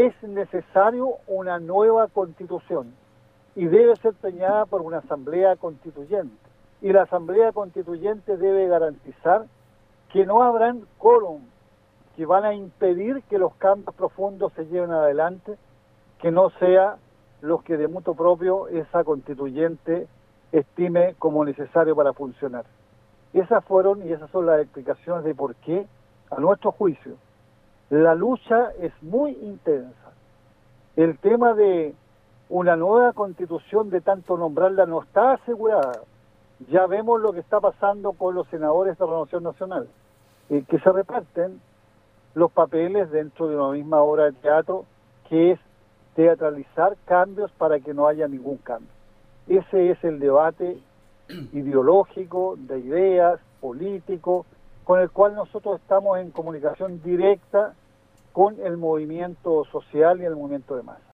es necesario una nueva constitución y debe ser preñada por una asamblea constituyente. Y la asamblea constituyente debe garantizar que no habrán quórum que van a impedir que los cambios profundos se lleven adelante, que no sea los que de mutuo propio esa constituyente estime como necesario para funcionar. Esas fueron y esas son las explicaciones de por qué, a nuestro juicio, la lucha es muy intensa. El tema de una nueva constitución, de tanto nombrarla, no está asegurada. Ya vemos lo que está pasando con los senadores de Renovación Nacional, que se reparten los papeles dentro de una misma obra de teatro, que es teatralizar cambios para que no haya ningún cambio. Ese es el debate ideológico, de ideas, político, con el cual nosotros estamos en comunicación directa con el movimiento social y el movimiento de masa.